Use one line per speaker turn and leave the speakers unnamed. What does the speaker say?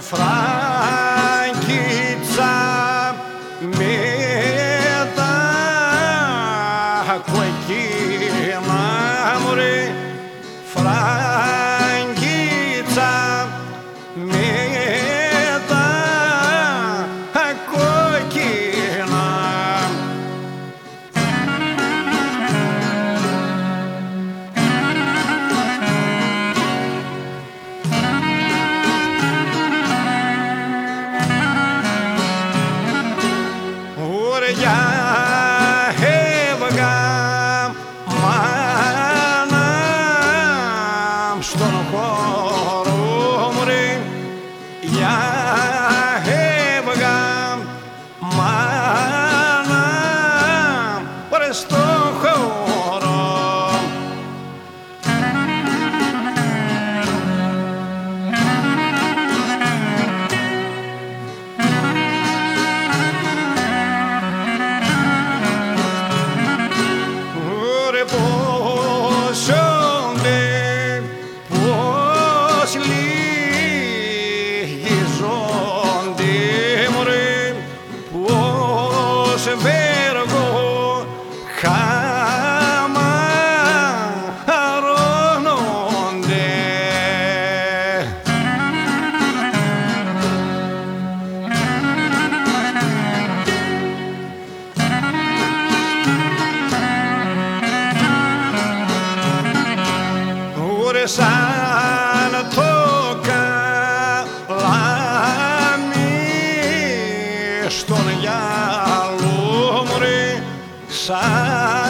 Φραγκίτσα με τα κοκκίνα μωρέ, Φραγκίτσα με τα κοκκίνα. Για έβγα μάνα στον χώρο μου ρε, για έβγα μάνα ρε στον χώρο. Πώς λυγίζονται μωρέ, πώς βέργο χαμαρώνονται. Σαν το καλάμι στον γυαλό μου ρε, σαν